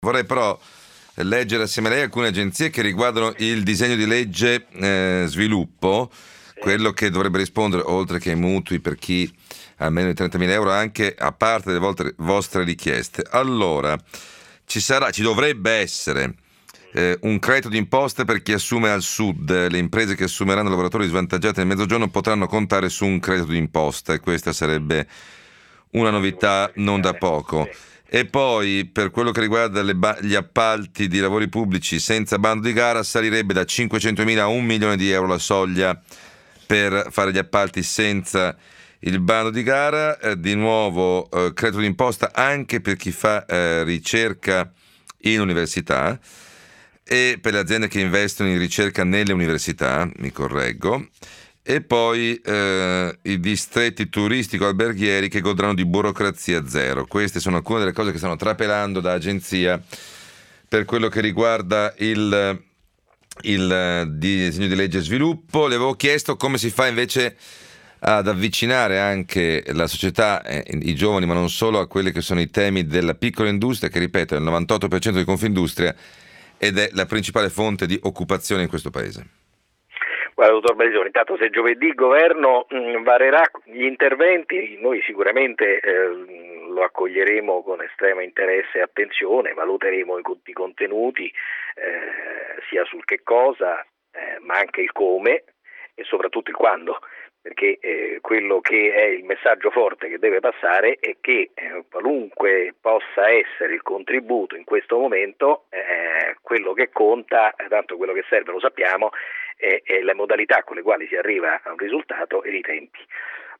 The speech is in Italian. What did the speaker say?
Vorrei però leggere assieme a lei alcune agenzie che riguardano il disegno di legge sviluppo, Sì. quello che dovrebbe rispondere, oltre che ai mutui per chi ha meno di 30.000 euro, anche a parte delle vostre richieste. Allora, ci dovrebbe essere un credito d'imposta per chi assume al sud. Le imprese che assumeranno lavoratori svantaggiati nel mezzogiorno potranno contare su un credito d'imposta, e questa sarebbe una Ottimo da novità non da verificare. poco. Sì. E poi, per quello che riguarda gli appalti di lavori pubblici senza bando di gara, salirebbe da 500.000 a 1 milione di euro la soglia per fare gli appalti senza il bando di gara. Di nuovo, credito d'imposta anche per chi fa ricerca in università e per le aziende che investono in ricerca nelle università, mi correggo. E poi i distretti turistico-alberghieri che godranno di burocrazia zero. Queste sono alcune delle cose che stanno trapelando da agenzia per quello che riguarda il disegno di legge sviluppo. Le avevo chiesto come si fa invece ad avvicinare anche la società, i giovani, ma non solo, a quelli che sono i temi della piccola industria, che ripeto è il 98% di Confindustria ed è la principale fonte di occupazione in questo paese. Guarda, dottor Balisoni, intanto se giovedì il governo varerà gli interventi, noi sicuramente lo accoglieremo con estremo interesse e attenzione, valuteremo i contenuti, sia sul che cosa, ma anche il come e soprattutto il quando. Perché quello che è il messaggio forte che deve passare è che qualunque possa essere il contributo in questo momento, quello che conta, tanto quello che serve lo sappiamo, è le modalità con le quali si arriva a un risultato e i tempi.